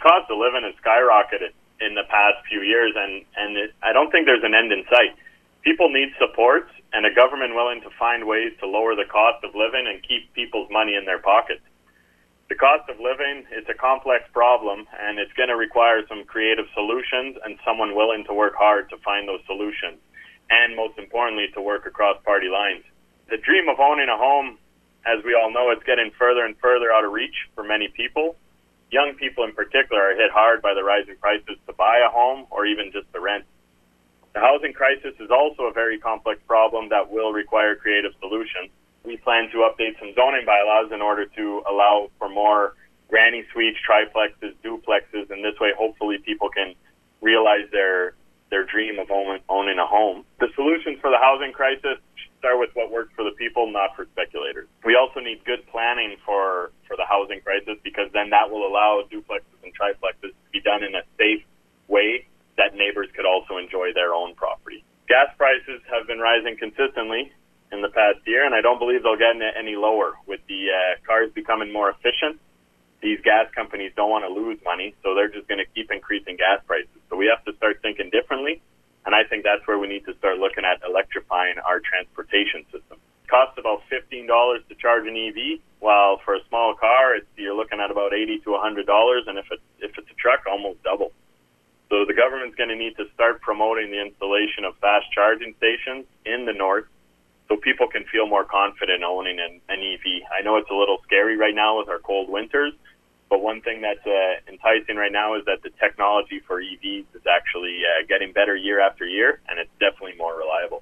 cost of living has skyrocketed in the past few years, and I don't think there's an end in sight. People need support and a government willing to find ways to lower the cost of living and keep people's money in their pockets. The cost of living is a complex problem, and it's going to require some creative solutions and someone willing to work hard to find those solutions, and most importantly, to work across party lines. The dream of owning a home, as we all know, it's getting further and further out of reach for many people. Young people in particular are hit hard by the rising prices to buy a home or even just to rent. The housing crisis is also a very complex problem that will require creative solutions. We plan to update some zoning bylaws in order to allow for more granny suites, triplexes, duplexes, and this way hopefully people can realize their dream of owning a home. The solutions for the housing crisis start with what works for the people, not for speculators. We also need good planning for the housing crisis, because then that will allow duplexes and triplexes to be done in a safe way that neighbors could also enjoy their own property. Gas prices have been rising consistently in the past year, and I don't believe they'll get any lower. With the cars becoming more efficient, these gas companies don't want to lose money, so they're just going to keep increasing gas prices. So we have to start thinking differently, and I think that's where we need to start looking at electrifying our transportation system. It costs about $15 to charge an EV, while for a small car, you're looking at about $80 to $100, and if it's a truck, almost double. So the government's going to need to start promoting the installation of fast charging stations in the north so people can feel more confident owning an EV. I know it's a little scary right now with our cold winters, but one thing that's enticing right now is that the technology for EVs is actually getting better year after year, and it's definitely more reliable.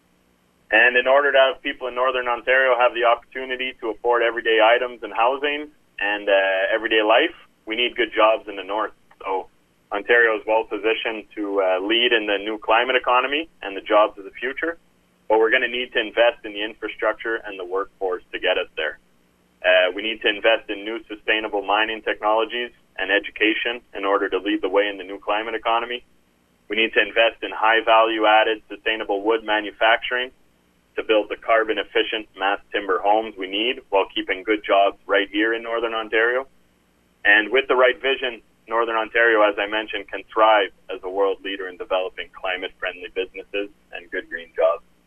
And in order to have people in Northern Ontario have the opportunity to afford everyday items and housing and everyday life, we need good jobs in the north. So Ontario is well positioned to lead in the new climate economy and the jobs of the future, but we're going to need to invest in the infrastructure and the workforce to get us there. We need to invest in new sustainable mining technologies and education in order to lead the way in the new climate economy. We need to invest in high value-added sustainable wood manufacturing to build the carbon-efficient mass timber homes we need while keeping good jobs right here in Northern Ontario. And with the right vision, Northern Ontario, as I mentioned, can thrive as a world leader in developing climate-friendly businesses and good green jobs.